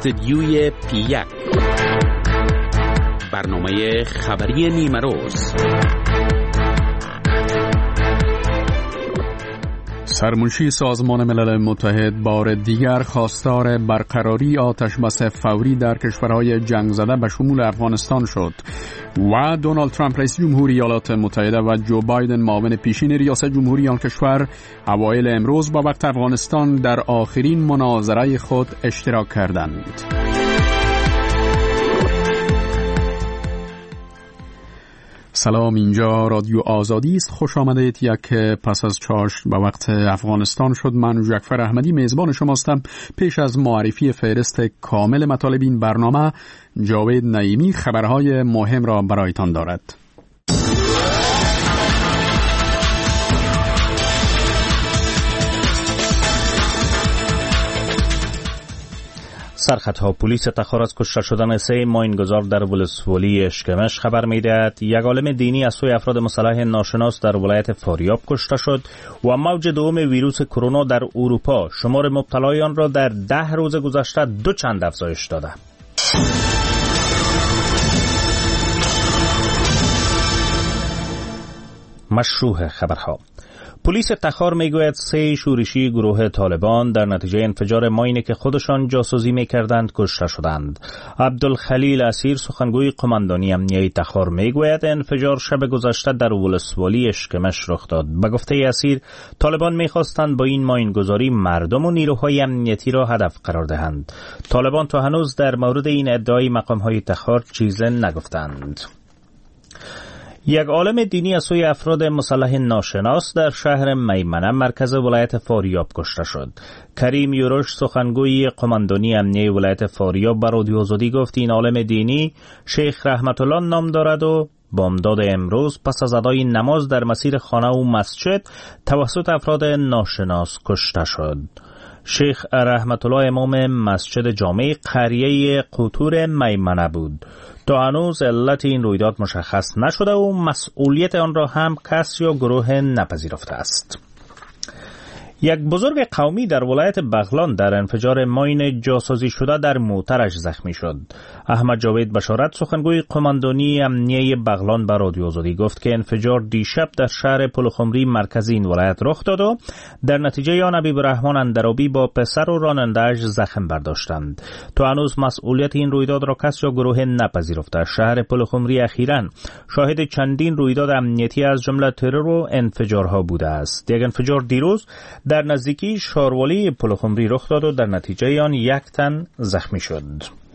استدیوی P1 برنامه خبری نیمه روز. سرمنشی سازمان ملل متحد بار دیگر خواستار برقراری آتشبس فوری در کشورهای جنگ زده به شمول افغانستان شد و دونالد ترامپ رئیس جمهوری ایالات متحده و جو بایدن معاون پیشین ریاست جمهوری آن کشور اوایل امروز با وقت افغانستان در آخرین مناظره خود اشتراک کردند. سلام، اینجا رادیو آزادی است. خوش آمدید. یک پس از چاشت به وقت افغانستان شد. من جعفر احمدی میزبان شماستم. پیش از معرفی فهرست کامل مطالب این برنامه، جاوید نعیمی خبرهای مهم را برایتان دارد. سرخطها پلیس تخار از کشته شدن 3 ماینگذار در ولسوالی اشکمش خبر می‌دهد. یک عالم دینی از سوی افراد مسلح ناشناس در ولایت فاریاب کشته شد و موج دوم ویروس کرونا در اروپا شمار مبتلایان را در 10 روز گذشته 2 چند افزایش داده. مشروع خبرها. پلیس تخار میگوید 3 شورشی گروه طالبان در نتیجه انفجار ماینی که خودشان جاسوسی میکردند کشته شدند. عبدالخلیل اسیر سخنگوی قماندانی امنیه تخار میگوید انفجار شب گذشته در ولسوالی اشکمش رخ داد. به گفته اسیر، طالبان میخواستند با این ماینگذاری مردم و نیروهای امنیتی را هدف قرار دهند. طالبان تا هنوز در مورد این ادعای مقامهای تخار چیزی نگفتند. یک عالم دینی از سوی افراد مسلح ناشناس در شهر میمنه مرکز ولایت فاریاب کشته شد. کریم یوروش سخنگوی قماندانی امنیه ولایت فاریاب به رادیو آزادی گفت این عالم دینی شیخ رحمت الله نام دارد و بامداد امروز پس از ادای نماز در مسیر خانه و مسجد توسط افراد ناشناس کشته شد. شیخ رحمت الله امام مسجد جامع قریه قطور میمنه بود. تا هنوز علت این رویداد مشخص نشده و مسئولیت آن را هم کس یا گروه نپذیرفته است. یک بزرگ قومی در ولایت بغلان در انفجار ماین جاسوسی شده در موترش زخمی شد. احمد جاوید بشارت سخنگوی قماندانی امنیه بغلان به رادیو آزادی گفت که انفجار دیشب در شهر پلخمری مرکز این ولایت رخ داد و در نتیجه آن حبیب الرحمن اندرابی با پسر و راننده‌اش زخم برداشتند. تا هنوز مسئولیت این رویداد را کس یا گروه نپذیرفته. شهر پلخمری اخیراً شاهد چندین رویداد امنیتی از جمله ترور و انفجارها بوده است. یک انفجار دیروز در نزدیکی شاروالی پلخمری رخ داد و در نتیجه آن 1 تن زخمی شد.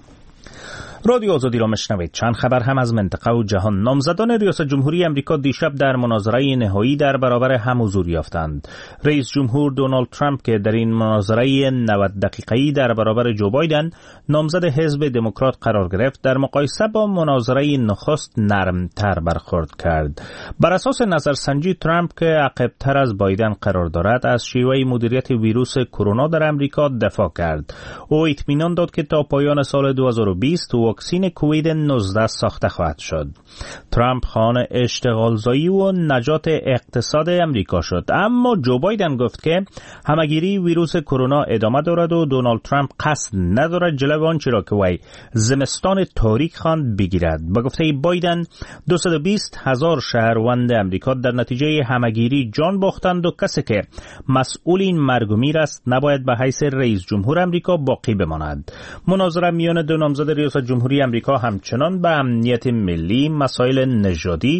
رادیو آزادی را مشنوید. چند خبر هم از منطقه و جهان. نامزدان ریاست جمهوری امریکا دیشب در مناظره نهایی در برابر هم حضور یافتند. رئیس جمهور دونالد ترامپ که در این مناظره 90 دقیقه‌ای در برابر جو بایدن نامزد حزب دموکرات قرار گرفت، در مقایسه با مناظره نخست نرمتر برخورد کرد. بر اساس نظرسنجی ترامپ که عقب‌تر از بایدن قرار دارد از شیوه مدیریت ویروس کرونا در امریکا دفاع کرد. او اطمینان داد که تا پایان سال 2020 واکسین کووید 19 ساخته خواهد شد. ترامپ خواهان اشتغالزایی و نجات اقتصاد امریکا شد، اما جو بایدن گفت که همگیری ویروس کرونا ادامه دارد و دونالد ترامپ قصد ندارد جلو آنچه را که وی زمستان تاریک خواند بگیرد. با گفته بایدن 220,000 شهروند امریکا در نتیجه همگیری جان باختند و کسی که مسئول این مرگ و میر است نباید به حیث رئیس جمهور امریکا باقی بماند. مناظره میان دو نامزد ریاست جمهوری امریکا همچنان به امنیت ملی، مسائل نژادی،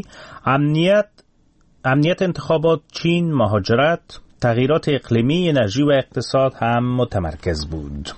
امنیت انتخابات، چین، مهاجرت، تغییرات اقلیمی، انرژی و اقتصاد هم متمرکز بود.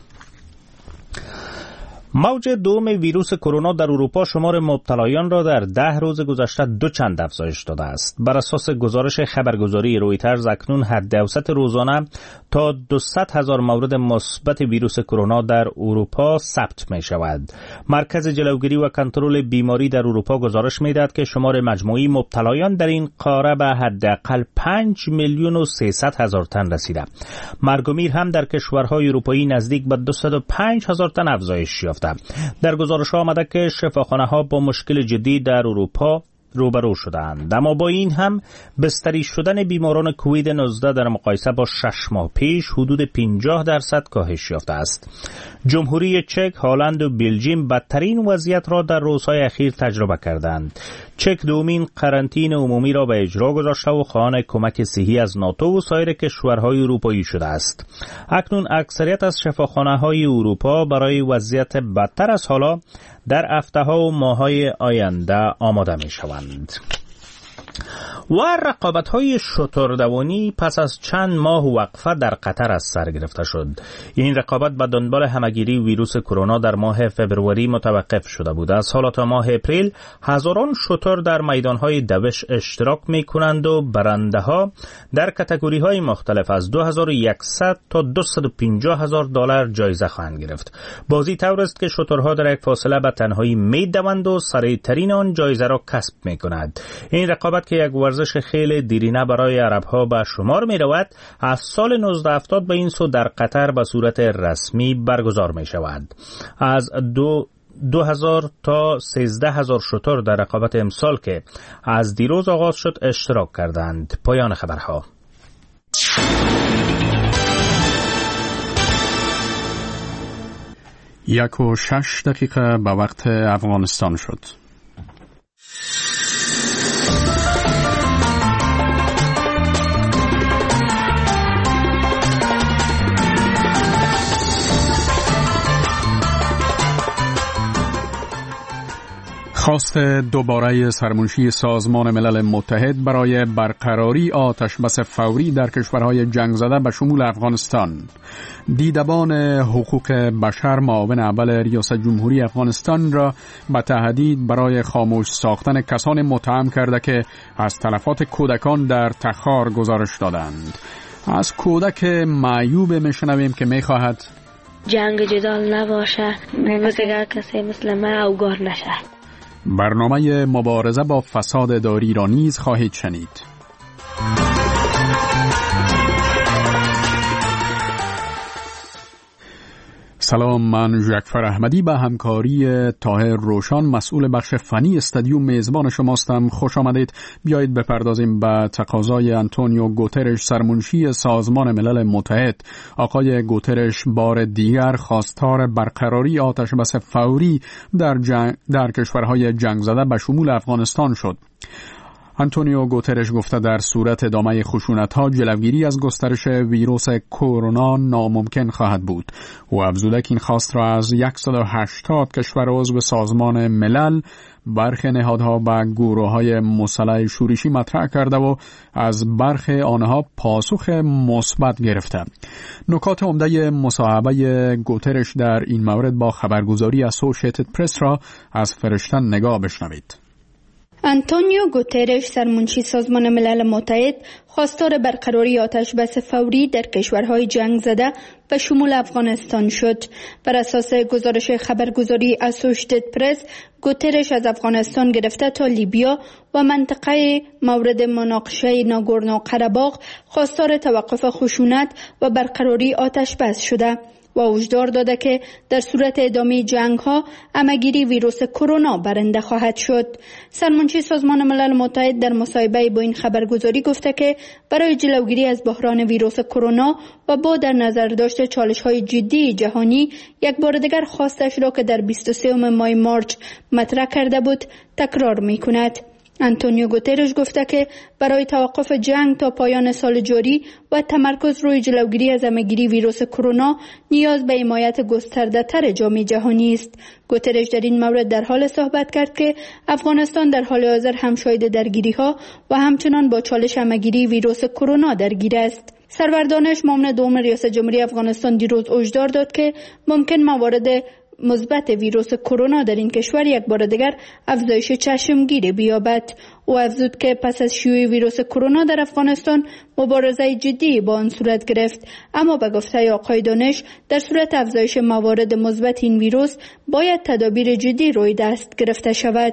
موج دوم ویروس کرونا در اروپا شمار مبتلایان را در 10 روز گذشته 2 چند افزایش داده است. بر اساس گزارش خبرگزاری رویترز اکنون حد اوسط روزانه تا 200,000 مورد مثبت ویروس کرونا در اروپا ثبت می شود. مرکز جلوگیری و کنترل بیماری در اروپا گزارش می دهد که شمار مجموعی مبتلایان در این قاره به حداقل 5,300,000 تن رسیده. مرگ و میر هم در کشورهای اروپایی نزدیک به 205,000 تن افزایش یافت. در گزارش ها آمده که شفاخانه ها با مشکل جدی در اروپا روبرو شدند. اما با این هم بستری شدن بیماران کووید 19 در مقایسه با 6 ماه پیش حدود 50% کاهش یافته است. جمهوری چک، هلند و بلژیم بدترین وضعیت را در روزهای اخیر تجربه کردند. چک دومین قرنطینه عمومی را به اجرا گذاشته و خواهان کمک صحی از ناتو و سایر کشورهای اروپایی شده است. اکنون اکثریت از شفاخانه‌های اروپا برای وضعیت بدتر از حالا در هفته‌ها و ماه‌های آینده آماده می‌شوند. و رقابت‌های شتردوانی پس از چند ماه وقفه در قطر از سر گرفته شد. این رقابت به دنبال همگیری ویروس کرونا در ماه فوریه متوقف شده بود. از حالا تا ماه اپریل هزاران شتر در میدان‌های دوش اشتراک می‌کنند و برنده‌ها در کاتگوری‌های مختلف از 2100 تا $250,000 جایزه خواهند گرفت. بازی طور است که شترها در یک فاصله به تنهایی می‌دوند و سریع‌ترین آن جایزه را کسب می‌کند. این رقابت که یک ورزش خیلی دیرینه برای عرب‌ها به شمار می‌رود، از سال 1970 به این سو در قطر به صورت رسمی برگزار می‌شود. از 2000 تا 13000 شتر در رقابت امسال که از دیروز آغاز شد اشتراک کردند. پایان خبرها. 1:06 به وقت افغانستان شد. خواست دوباره سرمنشی سازمان ملل متحد برای برقراری آتشبس فوری در کشورهای جنگ زده به شمول افغانستان. دیدبان حقوق بشر معاون اول ریاست جمهوری افغانستان را به تهدید برای خاموش ساختن کسان متهم کرده که از تلفات کودکان در تخار گزارش دادند. از کودک معیوب میشنویم که میخواهد جنگ جدال نباشه، مثل کسی مثل من اوگار نشه. برنامه مبارزه با فساد اداری را نیز خواهید شنید. سلام، من ژکفر احمدی به همکاری طاهر روشان مسئول بخش فنی استادیوم میزبان شماستم. خوش آمدید. بیایید بپردازیم به تقاضای آنتونیو گوترش سرمنشی سازمان ملل متحد. آقای گوترش بار دیگر خواستار برقراری آتشبس فوری در کشورهای جنگ زده به شمول افغانستان شد. آنتونیو گوترش گفته در صورت ادامه خشونت‌ها جلوگیری از گسترش ویروس کرونا ناممکن خواهد بود. او افزوده که این خواست را از 180 کشور عضو سازمان ملل، برخی نهادها و گروه‌های مسلح شورشی مطرح کرده و از برخی آنها پاسخ مثبت گرفته. نکات عمده مصاحبه گوترش در این مورد با خبرگزاری اسوسییتد پرس را از فرشته نگاه بشنوید. آنتونیو گوترش سرمنشی سازمان ملل متحد خواستار برقراری آتشبس فوری در کشورهای جنگ زده به شمول افغانستان شد. بر اساس گزارش خبرگزاری اسوسییتد پرس، گوترش از افغانستان گرفته تا لیبیا و منطقه مورد مناقشه ناگورنو قره‌باغ خواستار توقف خشونت و برقراری آتشبس شده و هشدار داده که در صورت ادامه جنگ ها همه‌گیری ویروس کرونا برنده خواهد شد. سرمنشی سازمان ملل متحد در مصاحبه با این خبرگزاری گفته که برای جلوگیری از بحران ویروس کرونا و با در نظر داشت چالش های جدی جهانی، یک بار دیگر خواستش را که در 23 ماه مارچ مطرح کرده بود تکرار می کند. آنتونیو گوترش گفته که برای توقف جنگ تا پایان سال جاری و تمرکز روی جلوگیری از همه‌گیری ویروس کرونا نیاز به حمایت گسترده‌تر جامعه جهانی است. گوترش در این مورد در حال صحبت کرد که افغانستان در حال حاضر هم شاهد درگیری‌ها و همچنان با چالش همه‌گیری ویروس کرونا درگیر است. سرور دانش معاون دوم ریاست جمهوری افغانستان دیروز هشدار داد که ممکن موارد مثبت ویروس کرونا در این کشور یک بار دیگر افزایش چشمگیری بیابد. او افزود که پس از شیوع ویروس کرونا در افغانستان مبارزه جدی با آن صورت گرفت، اما به گفته آقای دانش در صورت افزایش موارد مثبت این ویروس باید تدابیر جدی روی دست گرفته شود.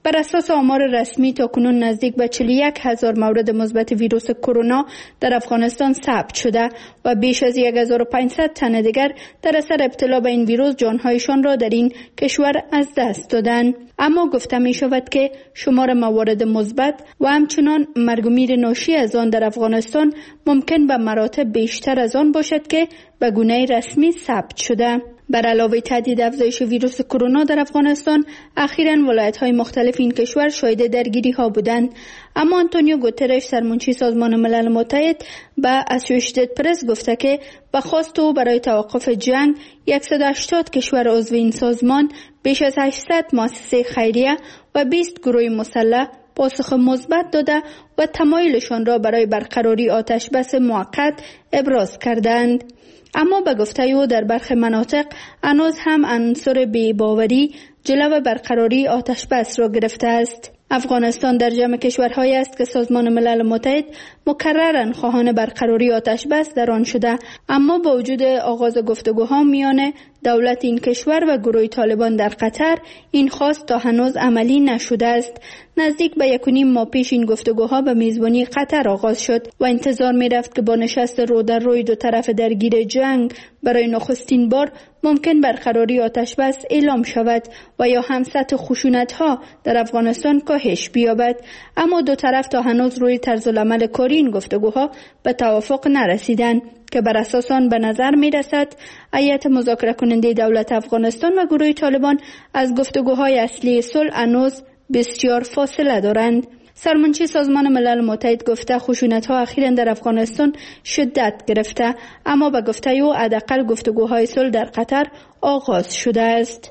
بر اساس آمار رسمی تاکنون نزدیک به 41,000 مورد مثبت ویروس کرونا در افغانستان ثبت شده و بیش از 1,500 تن دیگر در اثر ابتلا به این ویروس جانهایشان را در این کشور از دست دادند. اما گفته می شود که شمار موارد مثبت و همچنان مرگ و میر ناشی از آن در افغانستان ممکن به مراتب بیشتر از آن باشد که به گونه رسمی ثبت شده. بر علاوه تهدید افزایش ویروس کرونا در افغانستان، اخیراً ولایت‌های مختلف این کشور شاهد درگیری‌ها بودند. اما آنتونیو گوترش، سرمنشی سازمان ملل متحد، به اسوشییتد پرس گفته که به خواست او برای توقف جنگ 180 کشور عضو این سازمان، بیش از 800 مؤسسه خیریه و 20 گروه مسلح پاسخ مثبت داده و تمایلشان را برای برقراری آتش بس موقت ابراز کردند. اما به گفته او در برخی مناطق هنوز هم عنصر بی‌باوری جلو برقراری آتش بس را گرفته است. افغانستان در جمع کشورهایی است که سازمان ملل متحد مکرراً خواهان برقراری آتش بس در آن شده، اما با وجود آغاز گفتگوها میان دولت این کشور و گروه طالبان در قطر، این خواست تا هنوز عملی نشده است. نزدیک به 1.5 ماه پیش این گفتگوها به میزبانی قطر آغاز شد و انتظار می رفت که با نشست رو در روی دو طرف درگیر جنگ برای نخستین بار ممکن برقراری آتش بس اعلام شود و یا هم سطح خشونت‌ها در افغانستان کاهش بیابد. اما دو طرف تا هنوز روی طرز العمل کاری این گفتگوها به توافق نرسیدند که بر اساس آن به نظر می رسد هیئت مذاکره کننده دولت افغانستان و گروه طالبان از گفتگوهای اصلی صلح هنوز بسیار فاصله دارند. سرمنشی سازمان ملل متحد گفته خشونت‌ها اخیراً در افغانستان شدت گرفته، اما به گفته او حداقل گفتگوهای صلح در قطر آغاز شده است.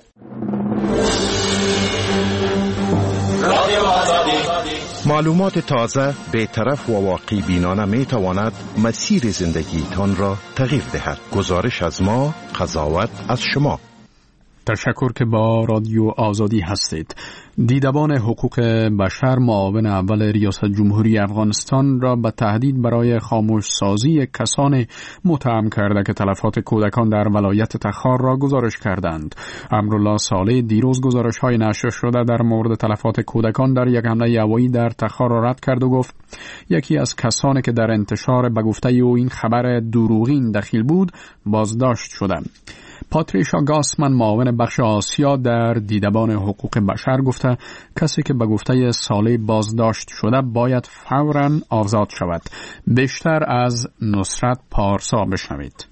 معلومات تازه، بی‌طرف و واقعی بینانه می تواند مسیر زندگیتان را تغییر دهد. گزارش از ما، قضاوت از شما. تشکر که با رادیو آزادی هستید. دیدبان حقوق بشر معاون اول ریاست جمهوری افغانستان را به تهدید برای خاموش سازی کسان متهم کرده که تلفات کودکان در ولایت تخار را گزارش کردند. امرالله صالح دیروز گزارش‌های نشر شده در مورد تلفات کودکان در یک حمله هوایی در تخار را رد کرد و گفت یکی از کسانی که در انتشار به گفته او این خبر دروغین دخیل بود بازداشت شده. پاتریشا گاسمن معاون بخش آسیا در دیدبان حقوق بشر گفته کسی که به گفته صالح بازداشت شده باید فوراً آزاد شود. بیشتر از نصرت پارسا بشنوید.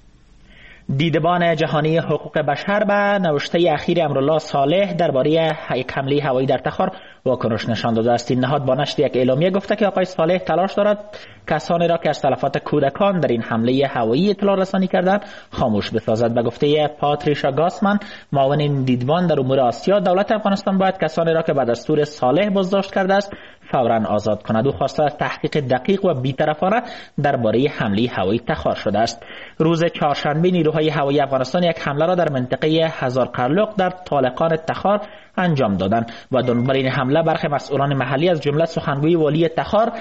دیدبان جهانی حقوق بشر به نوشته اخیر امرالله صالح درباره یک حمله هوایی در تخار واکنش نشان داده است. این نهاد با نشر یک اعلامیه گفته که آقای صالح تلاش دارد کسانی را که از تلفات کودکان در این حمله هوایی اطلاع رسانی کردند خاموش بسازد. به گفته پاتریشا گاسمن معاون این دیدبان در امور آسیا، دولت افغانستان باید کسانی را که به دستور صالح بازداشت کرده است فوراً آزاد کند. او خواسته تحقیق دقیق و بی‌طرفانه درباره حمله هوایی تخار شده است. روز چهارشنبه نیروهای هوایی افغانستان یک حمله را در منطقه هزار قرلق در طالقان تخار انجام دادند و دنبال این حمله برخی مسئولان محلی از جمله سخنگوی والی تخار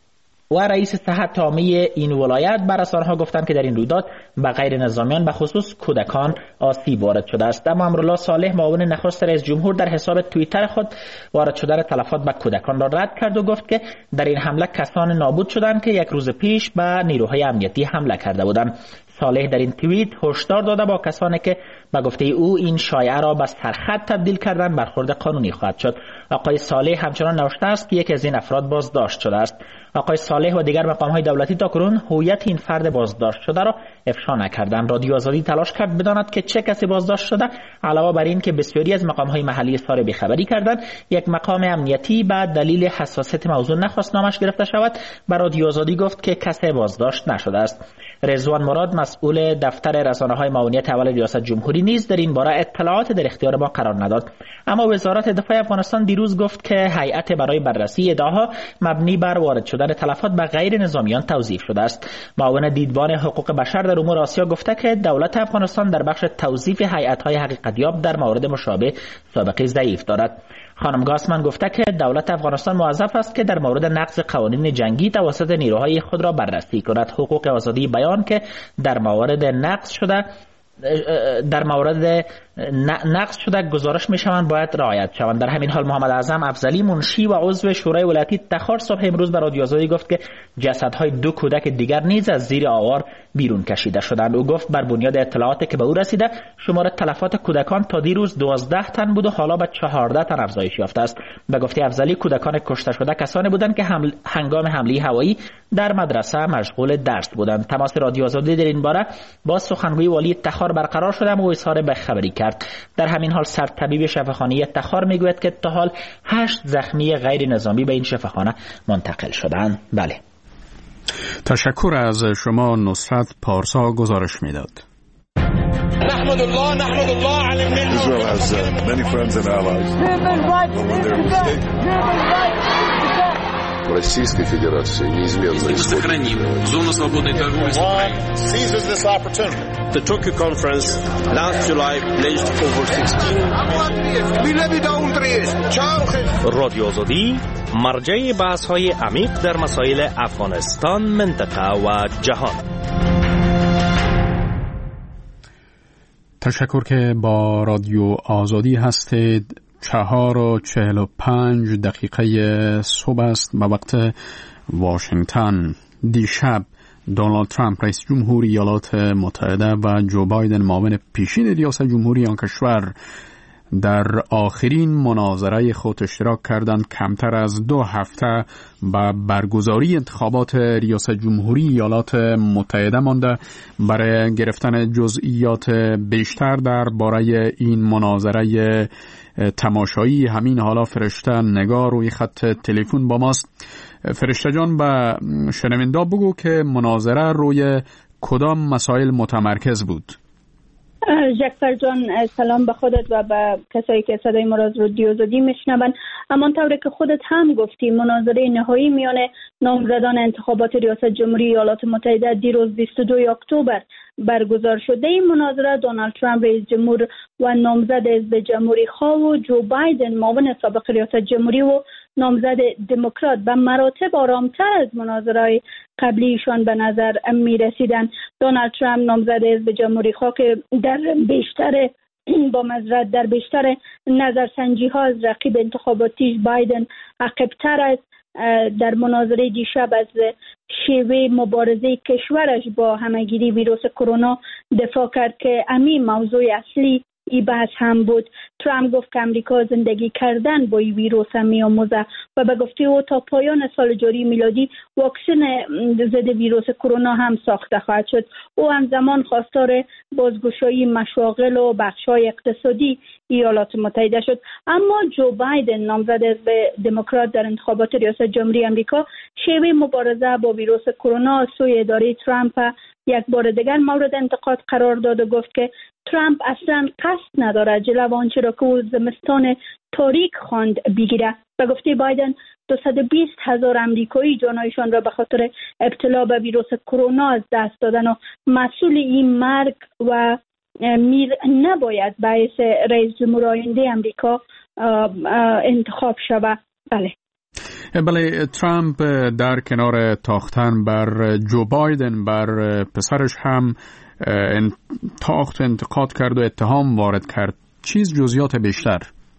و رئیس صحت عامه این ولایت بر رسانه‌ها گفتند که در این رویداد به غیر نظامیان به خصوص کودکان آسیب وارد شده است. اما امرالله صالح معاون نخست رئیس جمهور در حساب توییتر خود وارد شدن تلفات به کودکان را رد کرد و گفت که در این حمله کسان نابود شدند که یک روز پیش به نیروهای امنیتی حمله کرده بودند. صالح در این توییت هشدار داده با کسانی که به گفته او این شایعه را به سرخط تبدیل کردن برخورد قانونی خواهد شد. آقای صالح همچنان نوشته است که یکی از این افراد بازداشت شده است. آقای صالح و دیگر مقام‌های دولتی تاکنون هویت این فرد بازداشت شده را افشا نکردند. رادیو آزادی تلاش کرد بداند که چه کسی بازداشت شده. علاوه بر این که بسیاری از مقام‌های محلی اظهار بی‌خبری کردند، یک مقام امنیتی به دلیل حساسیت موضوع نخواست نامش گرفته شود. بر رادیو آزادی گفت که کسی بازداشت نشده است. رضوان مراد مسئول دفتر رسانه‌های معاونیت اول ریاست جمهوری نیز در این باره اطلاعات در اختیار ما قرار نداد. اما وزارت دفاع افغانستان دیروز گفت که هیئت برای بررسی ادعاها مبنی بر وارد شدن تلفات به غیر نظامیان توظیف شده است. معاون دیدبان حقوق بشر در امور آسیا گفته که دولت افغانستان در بخش توظیف هیئت‌های حقیقت‌یاب در مورد مشابه سابقه ضعیف دارد. خانم گاسمن گفته که دولت افغانستان موظف است که در مورد نقض قوانین جنگی توسط نیروهای خود را بررسی کند. حقوق آزادی بیان که در مورد نقض شده گزارش میشوند باید رعایت شوند. در همین حال محمد اعظم افضلی منشی و عضو شورای ولایتی تخار صبح امروز به رادیو آزادی گفت که جسدهای 2 کودک دیگر نیز از زیر آوار بیرون کشیده شدند. او گفت بر بنیاد اطلاعاتی که به او رسیده شمار تلفات کودکان تا دیروز 12 تن بود و حالا به 14 تن افزایش یافته است. به گفته افضلی کودکان کشته شده کسانی بودند که هنگام حمله هوایی در مدرسه مشغول درس بودند. تماس رادیو آزادی در این باره با سخنگوی والی تخار برقرار شده و اظهار خبری کرد. در همین حال سرطبیب شفاخانه تخار میگوید که تا حال 8 زخمی غیر نظامی به این شفاخانه منتقل شدند. بله. تشکر از شما نصرت پارسا گزارش میداد. نحمد الله علی الملت. Israel has many friends and allies. Российской Федерации неизменно сохраним зону свободной торговли с Украиной. Seizes this opportunity. The Tokyo conference last July pledged over 16 رادیو آزادی مرجع بحث‌های عمیق در مسائل افغانستان، منطقه و جهان. تشکر که با رادیو آزادی هستید. 4:45 صبح است به وقت واشنگتن. دیشب دونالد ترامپ رئیس جمهوری ایالات متحده و جو بایدن معاون پیشین ریاست جمهوری آن کشور در آخرین مناظره خود اشتراک کردند. کمتر از 2 هفته به برگزاری انتخابات ریاست جمهوری ایالات متحده مانده. برای گرفتن جزئیات بیشتر درباره این مناظره تماشایی همین حالا فرشته نگار روی خط تلفن با ماست. فرشته جان، به شنونده بگو که مناظره روی کدام مسائل متمرکز بود؟ جعفر جان، سلام به خودت و به کسایی که صدای ما را از رادیو آزادی میشنون. همانطور که خودت هم گفتی، مناظره نهایی میان نامزدان انتخابات ریاست جمهوری ایالات متحده دیروز 22 اکتبر برگزار شده. این مناظره دونالد ترامپ رئیس جمهور و نامزد حزب جمهوری خواه و جو بایدن معاون سابق ریاست جمهوری و نامزد دموکرات به مراتب آرامتر از مناظرهای قبلیشان به نظر می رسیدن. دونالد ترامپ نامزد حزب جمهوری خواه که در بیشتر نظرسنجی ها از رقیب انتخاباتیش بایدن عقب‌تر است، در مناظره دیشب از شیوه مبارزه کشورش با همه‌گیری ویروس کرونا دفاع کرد که همین موضوع اصلی این بحث هم بود. ترامپ گفت که امریکا زندگی کردن با این ویروس می‌آموزه و به گفته او تا پایان سال جاری میلادی واکسن ضد ویروس کرونا هم ساخته خواهد شد. او همزمان خواستار بازگشایی مشاغل و بخش‌های اقتصادی ایالات متحده شد. اما جو بایدن نامزد حزب دموکرات در انتخابات ریاست جمهوری آمریکا شیوه مبارزه با ویروس کرونا از سوی اداره ترامپ یک بار دیگر مورد انتقاد قرار داد و گفت که ترامپ اصلا قصد نداره جلو آنچه را که او زمستان تاریک خواند بگیره. به گفته بایدن 220,000 امریکایی جانایشان را به خاطر ابتلا به ویروس کرونا از دست دادن و مسئول این مرگ و میر نباید باعث رئیس جمهور آینده امریکا انتخاب شود. بله، ترامپ در کنار تاختن بر جو بایدن بر پسرش هم تاخت انتقاد کرد و اتهام وارد کرد. چیز جزئیات بیشتر؟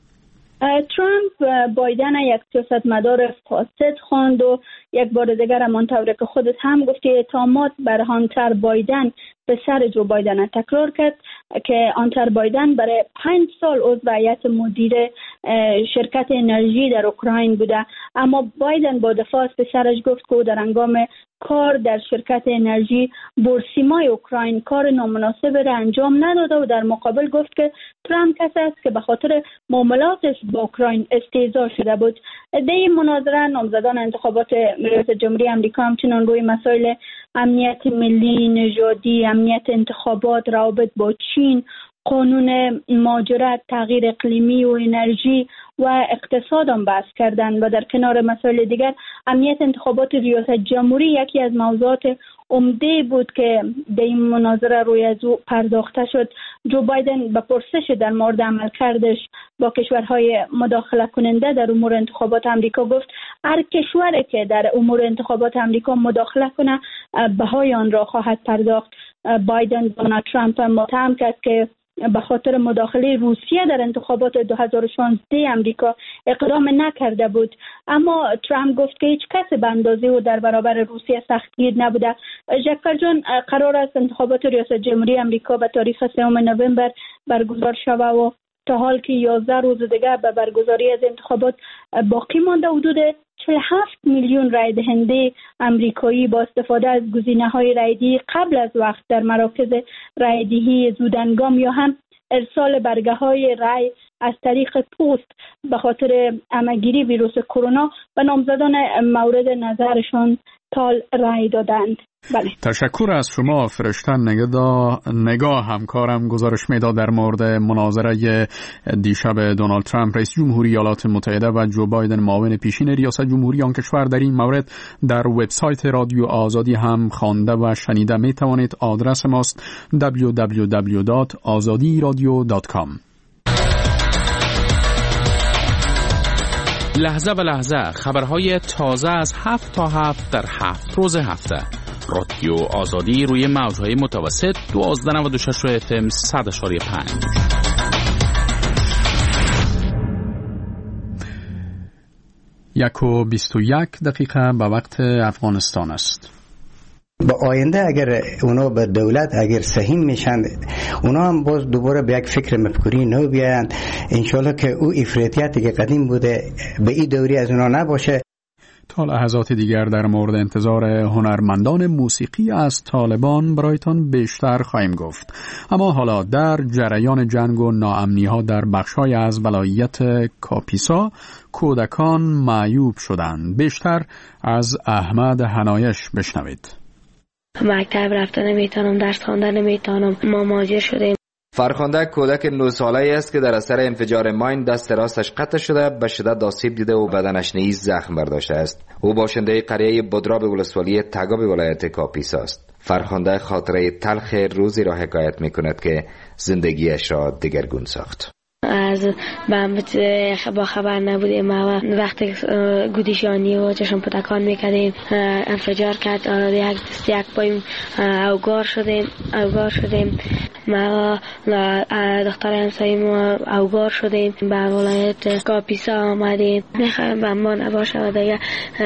ترامپ بایدن یک سیاستمدار فاسد خواند و یک بار دیگر همانطور که خودت هم گفتی اتهامات بر هانتر بایدن پسر جو بایدن تکرار کرد که هانتر بایدن برای 5 سال عضو هیئت مدیر شرکت انرژی در اوکراین بوده، اما بایدن با دفاع از پسرش گفت که در هنگام کار در شرکت انرژی بورسیمای اوکراین کار نامناسب را انجام نداده و در مقابل گفت که ترامپ کسی است که به خاطر معاملاتش با اوکراین استهزا شده بود. در این مناظره نامزدان انتخابات ریاست جمهوری آمریکا همچنان روی مسائل امنیت ملی، نژادی، امنیت انتخابات، روابط با چین، قانون مهاجرت، تغییر اقلیمی و انرژی و اقتصاد هم بحث کردند و در کنار مسائل دیگر امنیت انتخابات ریاست جمهوری یکی از موضوعات عمده بود که در این مناظره روی از او پرداخته شد. جو بایدن به پرسش در مورد عملکردش با کشورهای مداخله کننده در امور انتخابات آمریکا گفت هر کشوری که در امور انتخابات آمریکا مداخله کنه بهای آن را خواهد پرداخت. بایدن دونالد ترامپ متهم کرد که به خاطر مداخله روسیه در انتخابات 2016 امریکا اقدام نکرده بود، اما ترامپ گفت که هیچ کس به اندازه او در برابر روسیه سختگیر نبوده. جعفر جان، قرار است انتخابات ریاست جمهوری امریکا به تاریخ 3 نوامبر برگزار شود و تا حال که 11 روز دیگر به برگزاری از انتخابات باقی مانده. حدود 47 میلیون رای دهنده امریکایی با استفاده از گزینه‌های رایدهی قبل از وقت در مراکز رایدهی زودهنگام یا هم ارسال برگه‌های رای از طریق پست به خاطر همه‌گیری ویروس کرونا به نامزدان مورد نظرشان تال رای دادند. بله. تشکر از شما فرشته نگاه همکارم گزارش میداد در مورد مناظره دیشب دونالد ترامپ رئیس جمهوری ایالات متحده و جو بایدن معاون پیشین ریاست جمهوری آن کشور. در این مورد در وبسایت رادیو آزادی هم خوانده و شنیده می توانید. آدرس ماست www.azadiradio.com. لحظه به لحظه خبرهای تازه از 7 تا 7 در 7 روز هفته. رادیو آزادی روی موجهای متوسط 1296 FM 100.5. 1:21 به وقت افغانستان است. با آینده اگر اونا به دولت اگر سهیم میشن، اونا هم باز دوباره به یک فکر مفکوری نو بیایند. انشالله که او افراطیتی که قدیم بوده به این دوری از اونا نباشه. تا لحظات دیگر در مورد انتظار هنرمندان موسیقی از طالبان برایتان بیشتر خواهیم گفت. اما حالا در جریان جنگ و ناامنی‌ها در بخش‌های از ولایت کاپیسا کودکان معیوب شدند. بیشتر از احمد حنایش بشنوید. مکتب رفتن نمیتونم، درس خواندن نمیتونم، ما مهاجر شدیم. فرخنده کودک 9 ساله‌ای است که در اثر انفجار ماین دست راستش قطع شده، به شدت آسیب دیده و بدنش نیز زخم برداشته است. او باشنده قریه بدراب ولسوالی تگاب ولایت کاپیسا است. فرخنده خاطره تلخ روزی را حکایت می‌کند که زندگیش را دگرگون ساخت. از بمبت با خبر نبودیم. ما وقتی گودیشانی و چشم پتکان میکردیم انفجار کرد. یک پایم اوگار شدیم. ما دختر همساییم اوگار شدیم. به ولایت کاپیسا آمدیم. میخوایم به ما نباشه و دیگه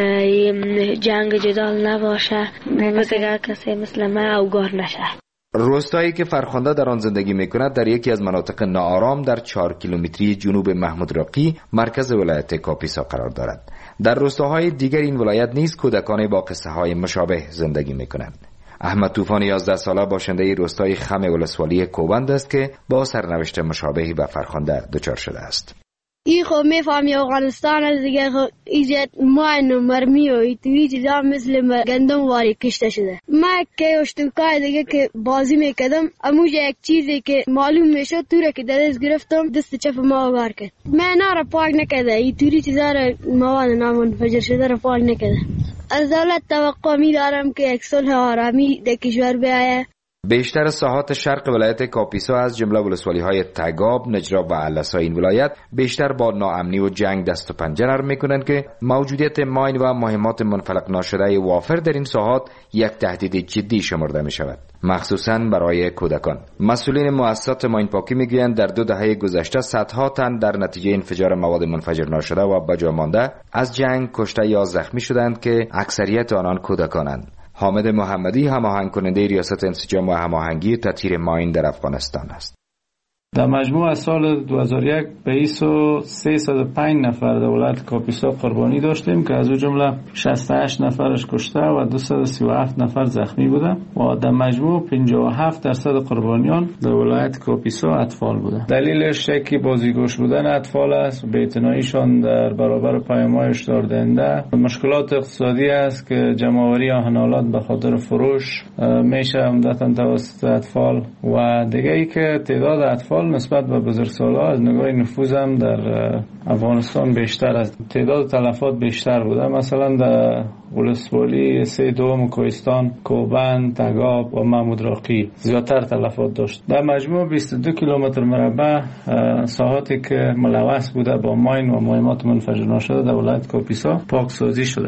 جنگ جدال نباشه و دیگه کسی مثل ما اوگار نشه. روستایی که فرخنده در آن زندگی میکند در یکی از مناطق ناآرام در 4 کیلومتری جنوب محمود راقی مرکز ولایت کاپیسا قرار دارد. در روستاهای دیگر این ولایت نیز کودکان با قصه های مشابه زندگی میکنند. احمد طوفان 11 ساله باشنده روستای خم ولسوالی کوبند است که با سرنوشت مشابهی به فرخنده دچار شده است. ای خب میفهمی افغانستان از دیگه ایجاد ماین و مرمی و ایتوی چیزا مثل گندم واری کشته شده. من که اشتوکای دیگه که بازی میکردم اموجه یک چیزی که معلوم میشد تو را که دست گرفتم دست چپ ما آگار کرد. من را پاک نکرده، ایتوی چیزا را مواد نامنفجر شده را پاک نکرده. از دولت توقع می‌دارم که یک صلح آرامی در کشور بیاید. بیشتر ساحات شرق ولایت کاپیسا از جمله ولسوالی‌های تگاب، نجراب و علسا این ولایت بیشتر با ناامنی و جنگ دست و پنجه نرم می‌کنند که موجودیت ماین و مهمات منفلق ناشده وافر در این ساحات یک تهدید جدی شمرده می‌شود، مخصوصاً برای کودکان. مسئولین مؤسسات ماین پاکی می‌گویند در 2 دهه گذشته صدها تن در نتیجه انفجار مواد منفجر ناشده و بجا مانده از جنگ کشته یا زخمی شدند که اکثریت آنان کودکانند. حامد محمدی هماهنگ کننده ریاست انسجام و هماهنگی تطهیر ماین در افغانستان است. در مجموع از سال 2001 به ایسو 305 نفر در ولایت کاپیسا قربانی داشتیم که از او جمله 68 نفرش کشته و 237 نفر زخمی بودند و در مجموع 57% قربانیان در ولایت کاپیسا اطفال بودند. دلیلش یکی بازیگوش بودن اطفال است، بی‌اعتناییشان در برابر پیام‌های هشدار دهنده، مشکلات اقتصادی است که جمع‌آوری آهن‌آلات به خاطر فروش میشه عمدتاً توسط اطفال و دیگه ای که تعداد اطفال نسبت به بزرگسال‌ها از نگاه نفوذ هم در افغانستان بیشتر است. تعداد تلفات بیشتر بوده. مثلا در ولسوالی 3 کوهستان، کوبند، تگاب و محمود راقی زیادتر تلفات داشت. در مجموع 22 کیلومتر مربع ساحاتی که ملوث بوده با ماین و مهمات منفجر ناشده در ولایت کاپیسا پاکسازی شده.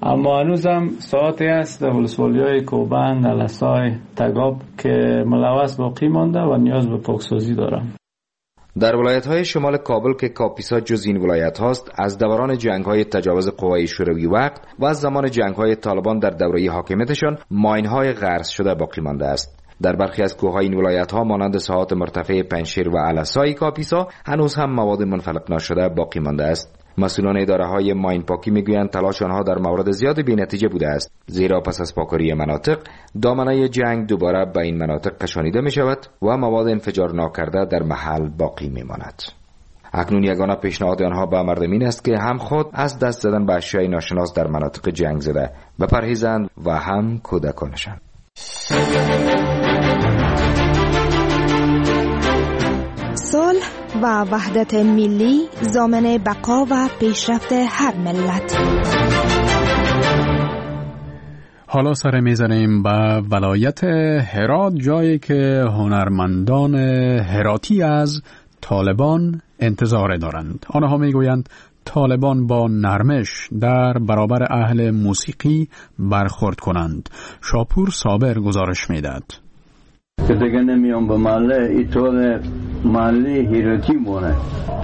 اما هنوزم ساعتی است در ولسوالی‌های کوبند، الاسای، تگاب که ملوث باقی مانده و نیاز به پاکسازی دارم. در ولایت‌های شمال کابل که کاپیسا جز این ولایت هاست، از دوران جنگ‌های تجاوز قوای شوروی وقت و از زمان جنگ‌های طالبان در دوره حاکمیتشان ماین‌های غرس شده باقی مانده است. در برخی از کوههای این ولایت‌ها مانند ساحات مرتفع پنجشیر و الاسای کاپیسا هنوز هم مواد منفلق نشده باقی مانده است. مسئولان اداره‌های ماین پاکی میگویند تلاش آنها در مورد زیاد بی‌نتیجه بوده است، زیرا پس از پاکاری مناطق دامنه جنگ دوباره به این مناطق کشانیده می شود و مواد انفجار ناکرده در محل باقی می ماند. اکنون یگانه پیشنهاد آنها به مردم این است که هم خود از دست زدن به اشیاء ناشناس در مناطق جنگ زده بپرهیزند و هم کودکانشان. صلح و وحدت ملی ضامن بقا و پیشرفت هر ملت. حالا سر میزنیم به ولایت هرات، جایی که هنرمندان هراتی از طالبان انتظار دارند. آنها میگویند طالبان با نرمش در برابر اهل موسیقی برخورد کنند. شاپور صابر گزارش میدهد. که دیگه نمیام به محله، ای طول محله هراتی مونه.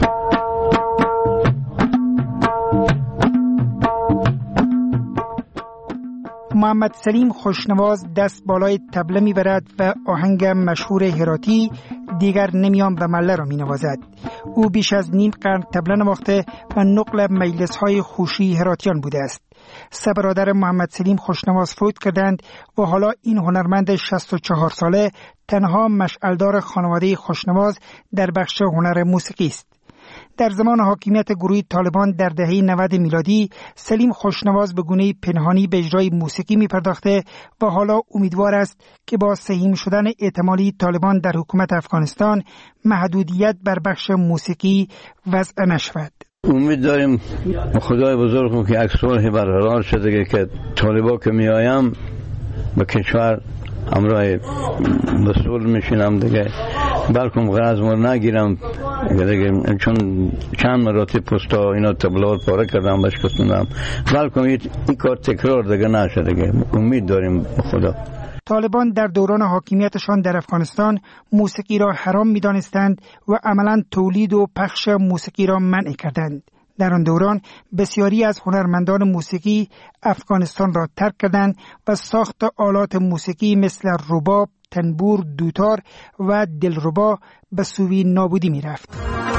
محمد سلیم خوشنواز دست بالای طبله میبرد و آهنگ مشهور هراتی دیگر نمیام به محله را مینوازد. او بیش از نیم قرن طبله نواخته و نقل مجلس‌های خوشی هراتیان بوده است. سه برادر محمد سلیم خوشنواز فوت کردند و حالا این هنرمند 64 ساله تنها مشعلدار خانواده خوشنواز در بخش هنر موسیقی است. در زمان حاکمیت گروه طالبان در دهه 90 میلادی سلیم خوشنواز به گونه پنهانی به اجرای موسیقی می پرداخته و حالا امیدوار است که با سهیم شدن احتمالی طالبان در حکومت افغانستان محدودیت بر بخش موسیقی وضع نشود. امید داریم خدای بزرگ که یک صلح برقرار شده که طالبا که می آیم به کشور همراه به صلح میشینم دیگه، بلکم غرض مور نگیرم دیگه، چون چند مراتب پستا اینا تبلار پاره کردم بشکستندم، بلکم این کار تکرار دیگه نشه دیگه. امید داریم خدا. طالبان در دوران حاکمیتشان در افغانستان موسیقی را حرام می‌دانستند و عملاً تولید و پخش موسیقی را منع کردند. در آن دوران بسیاری از هنرمندان موسیقی افغانستان را ترک کردند و ساخت آلات موسیقی مثل رباب، تنبور، دوتار و دلربا به سوی نابودی می رفت.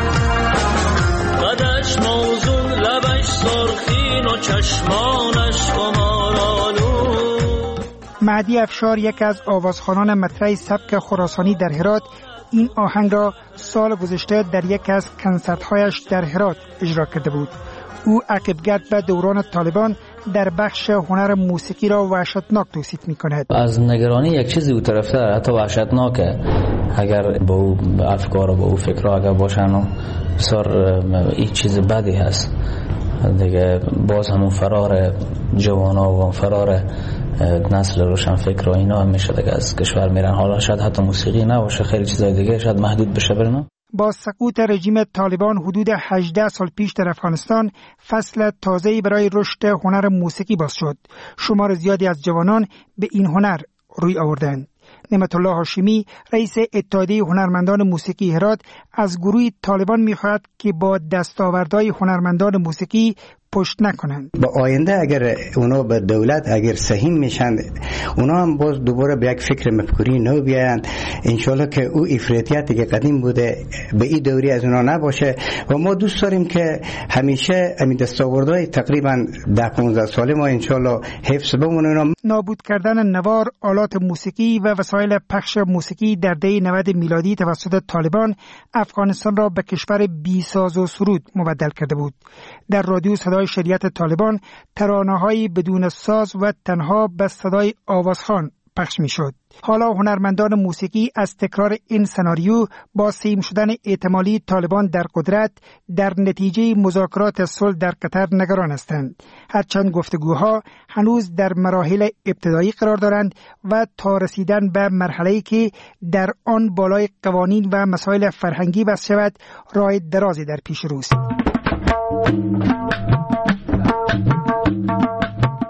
قدش موزون، لبش سرخین و چشمانش خمارالو. مهدی افشار، یک از آوازخوانان مطرح سبک خراسانی در هرات، این آهنگ را سال گذشته در یک از کنسرت‌هایش در هرات اجرا کرده بود. او عقب‌گرد به دوران طالبان در بخش هنر موسیقی را وحشتناک توصیف می‌کند. از نگرانی یک چیزی او طرف‌تر، حتی وحشتناکه. اگر با او افکار و با او فکرها اگر باشن و بسیار این چیز بدی هست دیگه. باز همون فرار جوانا و فرار نسل روشن فکر و اینا هم میشه دیگه از کشور میرن. حالا شاید حتی موسیقی نباشه، خیلی چیزای دیگه شاید محدود بشه برنا. با سقوط رژیم طالبان حدود 18 سال پیش در افغانستان فصل تازه‌ای برای رشد هنر موسیقی باز شد. شمار زیادی از جوانان به این هنر روی آوردند. نعمت الله هاشمی، رئیس اتحادیه هنرمندان موسیقی هرات، از گروه طالبان می‌خواهد که با دستاوردهای هنرمندان موسیقی پشت نکنند. با آینده اگر اونا به دولت اگر سهیم میشن، اونا هم باز دوباره به یک فکر مفکوری نو بیایند. انشالله که او افراطیتی که قدیم بوده به این دوری از اونا نباشه و ما دوست داریم که همیشه همین دستاوردهای تقریبا 10-15 ساله ما انشالله حفظ بمونه. نابود کردن نوار، آلات موسیقی و وسایل پخش موسیقی در دهه 90 میلادی توسط طالبان افغانستان را به کشور بی ساز و سرود مبدل کرده بود. در رادیو صدای شریعت طالبان ترانه‌هایی بدون ساز و تنها به صدای آوازخوان پخش می‌شد. حالا هنرمندان موسیقی از تکرار این سناریو با سهیم شدن احتمالی طالبان در قدرت در نتیجه مذاکرات صلح در قطر نگران هستند. هرچند گفتگوها هنوز در مراحل ابتدایی قرار دارند و تا رسیدن به مرحله‌ای که در آن بالای قوانین و مسائل فرهنگی بس شود راه درازی در پیش روست.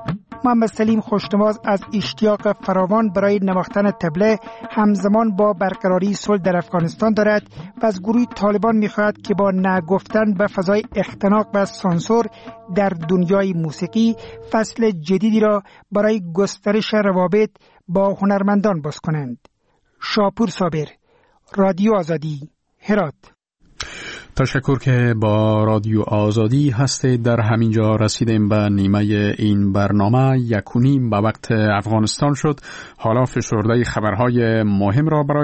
محمد سلیم خوشنواز از اشتیاق فراوان برای نواختن طبله همزمان با برقراری صلح در افغانستان دارد و از گروه طالبان می‌خواهد که با نگفتن به فضای اختناق و سانسور در دنیای موسیقی فصل جدیدی را برای گسترش روابط با هنرمندان باز کنند. شاپور صابر، رادیو آزادی، هرات. تشکر که با رادیو آزادی هستید. در همینجا رسیدیم به نیمه این برنامه. 1:30 به وقت افغانستان شد. حالا فشرده خبرهای مهم را برای